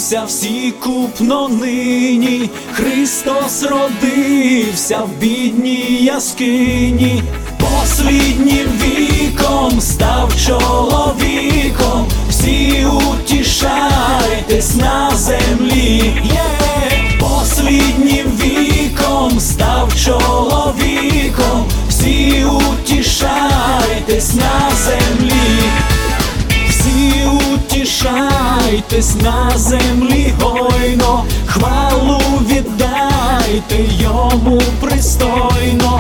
веселімся всі купно нині, Христос родився в бідній яскині, посліднім віком став чоловіком, всі утішайтесь на землі, посліднім віком став чоловіком, всі утішайтесь на землі, всі утішайтесь на землі гойно, хвалу віддайте йому пристойно,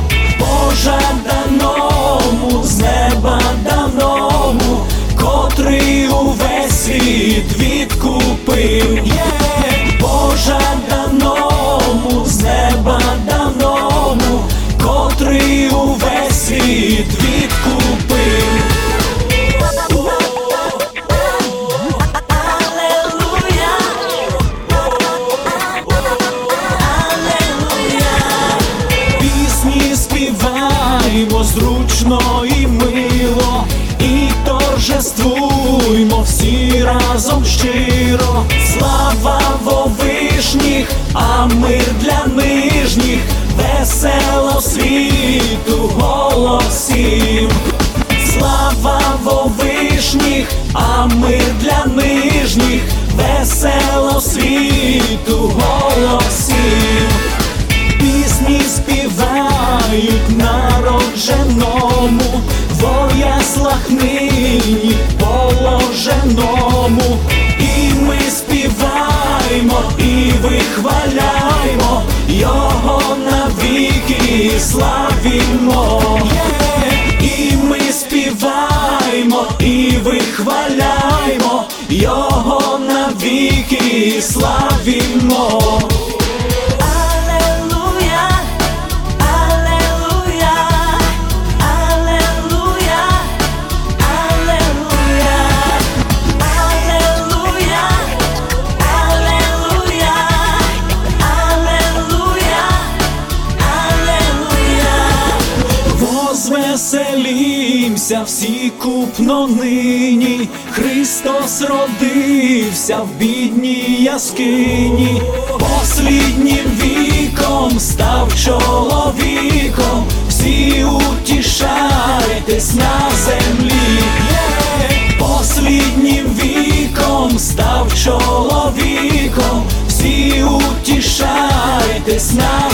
пожаданому з неба даному, котрий увесь світ відкупив, пожаданому з неба даному, котрий увесь світ відкупив. Співаймо зручно і мило, і торжествуймо всі разом щиро. Слава вовишніх, а мир для нижніх, весело світу голосім. Слава вовишніх, а мир для нижніх, весело світу голосім. Пісні співають народженому, во яслах нині положеному, і ми співаємо і вихваляємо, його навіки славімо. І ми співаємо і вихваляємо, його навіки славімо. Веселімся всі купно нині, Христос родився в бідній яскині, посліднім віком став чоловіком, всі утішайтесь на землі, посліднім віком став чоловіком, всі утішайтесь на